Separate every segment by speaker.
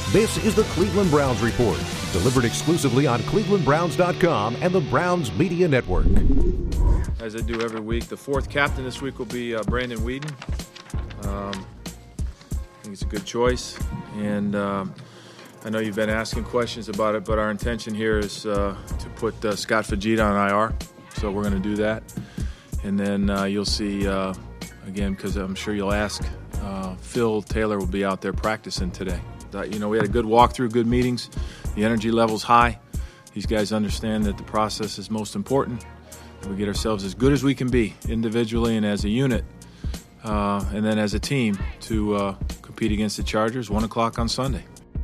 Speaker 1: This is the Cleveland Browns Report, delivered exclusively on clevelandbrowns.com and the Browns Media Network.
Speaker 2: As I do every week, the fourth captain this week will be Brandon Weeden. I think it's a good choice, and I know you've been asking questions about it, but our intention here is to put Scott Fajita on IR, so we're going to do that. And then you'll see, again, because I'm sure you'll ask, Phil Taylor will be out there practicing today. We had a good walkthrough, good meetings. The energy level's high. These guys understand that the process is most important. We get ourselves as good as we can be, individually and as a unit, and then as a team to compete against the Chargers, 1 o'clock on Sunday.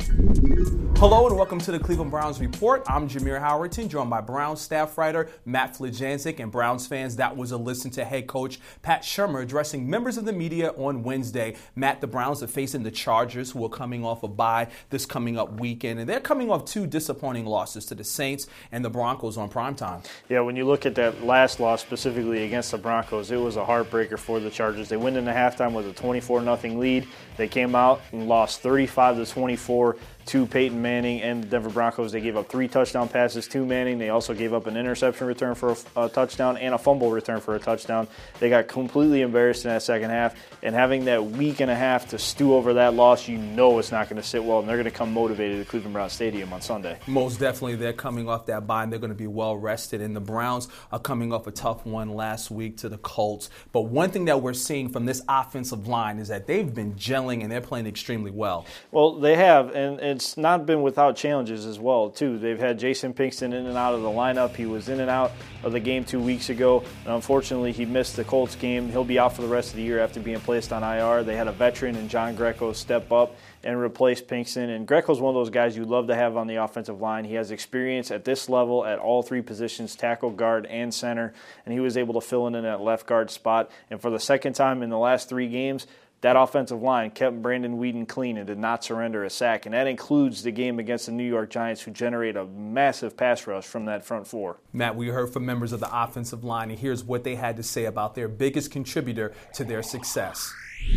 Speaker 3: Hello and welcome to the Cleveland Browns Report. I'm Jameer Howerton, joined by Browns staff writer Matt Flajancic. And Browns fans, that was a listen to head coach Pat Shurmur addressing members of the media on Wednesday. Matt, the Browns are facing the Chargers, who are coming off a bye this coming up weekend. And they're coming off two disappointing losses to the Saints and the Broncos on primetime.
Speaker 4: Yeah, when you look at that last loss specifically against the Broncos, it was a heartbreaker for the Chargers. They went into halftime with a 24-0 lead. They came out and lost 35-24 to Peyton Manning and the Denver Broncos. They gave up 3 touchdown passes to Manning. They also gave up an interception return for a touchdown and a fumble return for a touchdown. They got completely embarrassed in that second half, and having that week and a half to stew over that loss, you know it's not going to sit well, and they're going to come motivated to Cleveland Browns Stadium on Sunday.
Speaker 3: Most definitely, they're coming off that bye, and they're going to be well rested, and the Browns are coming off a tough one last week to the Colts. But one thing that we're seeing from this offensive line is that they've been gelling, and they're playing extremely well.
Speaker 4: Well, they have, and it's not been without challenges as well, too. They've had Jason Pinkston in and out of the lineup. He was in and out of the game 2 weeks ago, and unfortunately, he missed the Colts game. He'll be out for the rest of the year after being placed on IR. They had a veteran in John Greco step up and replace Pinkston. And Greco's one of those guys you love to have on the offensive line. He has experience at this level at all 3 positions, tackle, guard, and center, and he was able to fill in that left guard spot. And for the second time in the last 3 games, that offensive line kept Brandon Weeden clean and did not surrender a sack. And that includes the game against the New York Giants, who generate a massive pass rush from that front 4.
Speaker 3: Matt, we heard from members of the offensive line, and here's what they had to say about their biggest contributor to their success.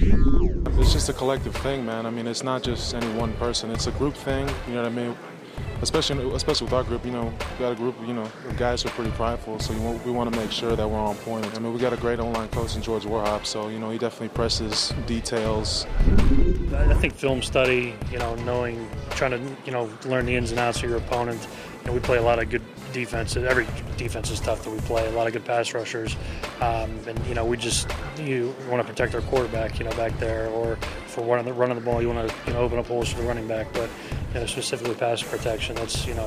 Speaker 5: It's just a collective thing, man. I mean, it's not just any one person. It's a group thing, you know what I mean? Especially with our group, we got a group, of guys who are pretty prideful, so we want to make sure that we're on point. I mean, we got a great online coach in George Warhop, so, he definitely presses details.
Speaker 6: I think film study, trying to, learn the ins and outs of your opponent. We play a lot of good defense. Every defense is tough that we play. A lot of good pass rushers, and you want to protect our quarterback, back there, or for running the ball, you want to open up holes for the running back. But specifically pass protection, that's you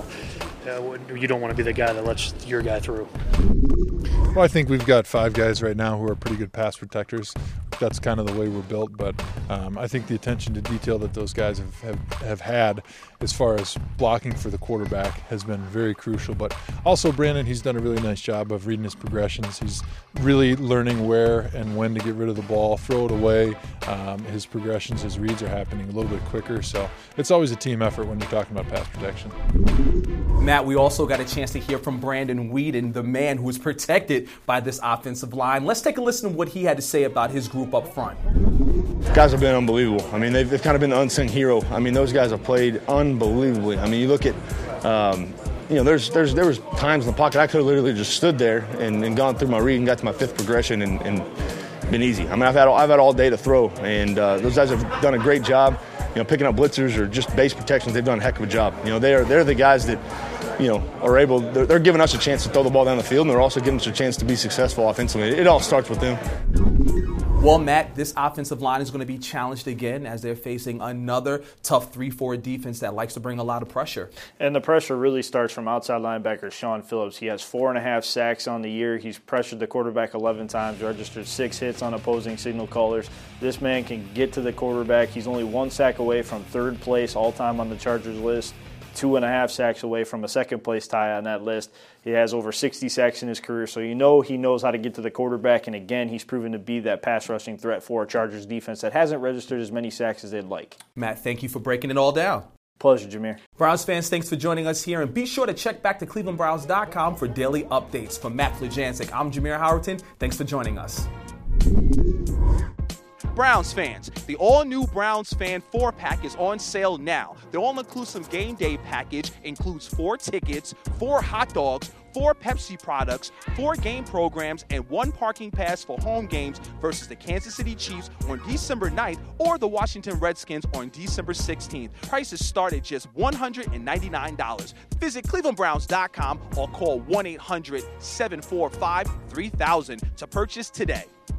Speaker 6: don't want to be the guy that lets your guy through.
Speaker 7: Well, I think we've got 5 guys right now who are pretty good pass protectors. That's kind of the way we're built, but I think the attention to detail that those guys have had as far as blocking for the quarterback has been very crucial. But also Brandon, he's done a really nice job of reading his progressions. He's really learning where and when to get rid of the ball, throw it away. His progressions, his reads are happening a little bit quicker. So it's always a team effort when you're talking about pass protection.
Speaker 3: Matt, we also got a chance to hear from Brandon Weeden, the man who is protected by this offensive line. Let's take a listen to what he had to say about his group up front.
Speaker 8: Guys have been unbelievable. I mean, they've kind of been the unsung hero. I mean, those guys have played unbelievably. I mean, you look at, there was times in the pocket I could have literally just stood there and gone through my read and got to my 5th progression and been easy. I mean, I've had all day to throw, and those guys have done a great job. Picking up blitzers or just base protections, they've done a heck of a job. They're the guys that, are able. They're giving us a chance to throw the ball down the field, and they're also giving us a chance to be successful offensively. It all starts with them.
Speaker 3: Well, Matt, this offensive line is going to be challenged again as they're facing another tough 3-4 defense that likes to bring a lot of pressure.
Speaker 4: And the pressure really starts from outside linebacker Sean Phillips. He has 4.5 sacks on the year. He's pressured the quarterback 11 times, registered 6 hits on opposing signal callers. This man can get to the quarterback. He's only 1 sack away from 3rd place all-time on the Chargers list. 2.5 sacks away from a 2nd place tie on that list. He has over 60 sacks in his career, so he knows how to get to the quarterback. And again, he's proven to be that pass rushing threat for a Chargers defense that hasn't registered as many sacks as they'd like.
Speaker 3: Matt, thank you for breaking it all down.
Speaker 4: Pleasure, Jameer.
Speaker 3: Browns fans, thanks for joining us here, and be sure to check back to clevelandbrowns.com for daily updates. For Matt Flajancic, I'm Jameer Howerton. Thanks for joining us. Browns fans, the all-new Browns Fan 4-pack is on sale now. The all-inclusive game day package includes 4 tickets, 4 hot dogs, 4 Pepsi products, 4 game programs, and 1 parking pass for home games versus the Kansas City Chiefs on December 9th or the Washington Redskins on December 16th. Prices start at just $199. Visit clevelandbrowns.com or call 1-800-745-3000 to purchase today.